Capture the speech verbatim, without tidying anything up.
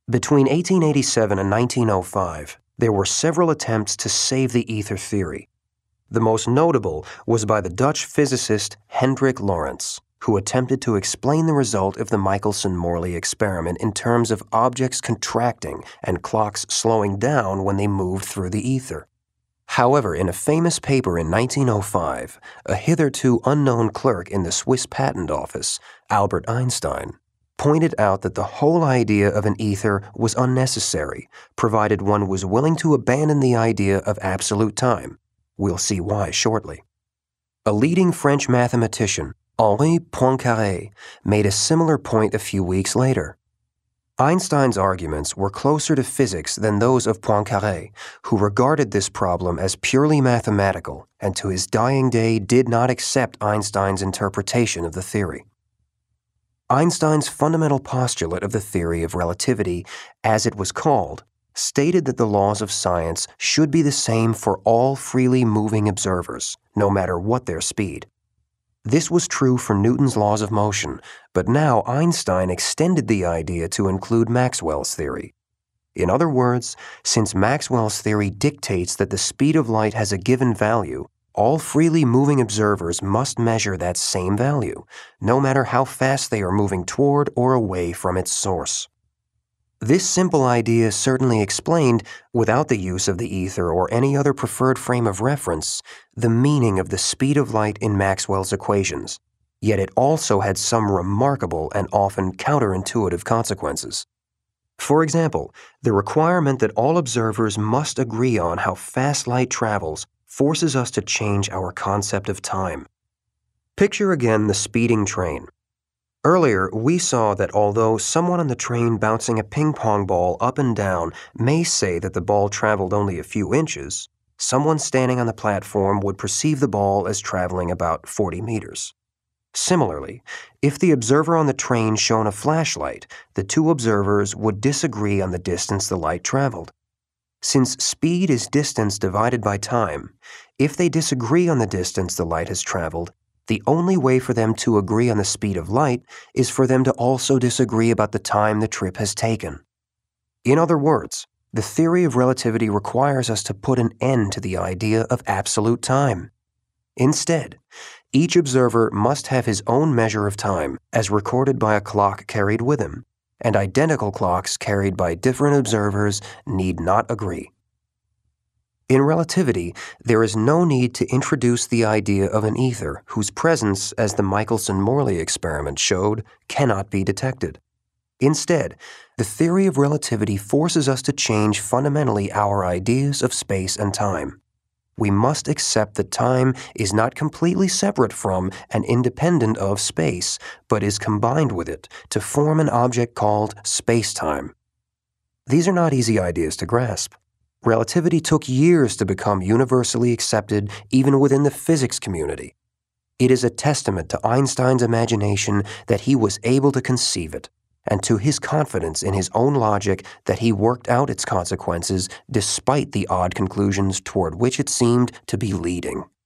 Between eighteen eighty-seven and nineteen oh five, there were several attempts to save the ether theory. The most notable was by the Dutch physicist Hendrik Lorentz, who attempted to explain the result of the Michelson-Morley experiment in terms of objects contracting and clocks slowing down when they moved through the ether. However, in a famous paper in nineteen oh five, a hitherto unknown clerk in the Swiss Patent Office, Albert Einstein, pointed out that the whole idea of an ether was unnecessary, provided one was willing to abandon the idea of absolute time. We'll see why shortly. A leading French mathematician, Henri Poincaré, made a similar point a few weeks later. Einstein's arguments were closer to physics than those of Poincaré, who regarded this problem as purely mathematical and to his dying day did not accept Einstein's interpretation of the theory. Einstein's fundamental postulate of the theory of relativity, as it was called, stated that the laws of science should be the same for all freely moving observers, no matter what their speed. This was true for Newton's laws of motion, but now Einstein extended the idea to include Maxwell's theory. In other words, since Maxwell's theory dictates that the speed of light has a given value, all freely moving observers must measure that same value, no matter how fast they are moving toward or away from its source. This simple idea certainly explained, without the use of the ether or any other preferred frame of reference, the meaning of the speed of light in Maxwell's equations, yet it also had some remarkable and often counterintuitive consequences. For example, the requirement that all observers must agree on how fast light travels forces us to change our concept of time. Picture again the speeding train. Earlier, we saw that although someone on the train bouncing a ping-pong ball up and down may say that the ball traveled only a few inches, someone standing on the platform would perceive the ball as traveling about forty meters. Similarly, if the observer on the train shone a flashlight, the two observers would disagree on the distance the light traveled. Since speed is distance divided by time, if they disagree on the distance the light has traveled, the only way for them to agree on the speed of light is for them to also disagree about the time the trip has taken. In other words, the theory of relativity requires us to put an end to the idea of absolute time. Instead, each observer must have his own measure of time as recorded by a clock carried with him, and identical clocks carried by different observers need not agree. In relativity, there is no need to introduce the idea of an ether whose presence, as the Michelson-Morley experiment showed, cannot be detected. Instead, the theory of relativity forces us to change fundamentally our ideas of space and time. We must accept that time is not completely separate from and independent of space, but is combined with it to form an object called space-time. These are not easy ideas to grasp. Relativity took years to become universally accepted even within the physics community. It is a testament to Einstein's imagination that he was able to conceive it, and to his confidence in his own logic that he worked out its consequences despite the odd conclusions toward which it seemed to be leading.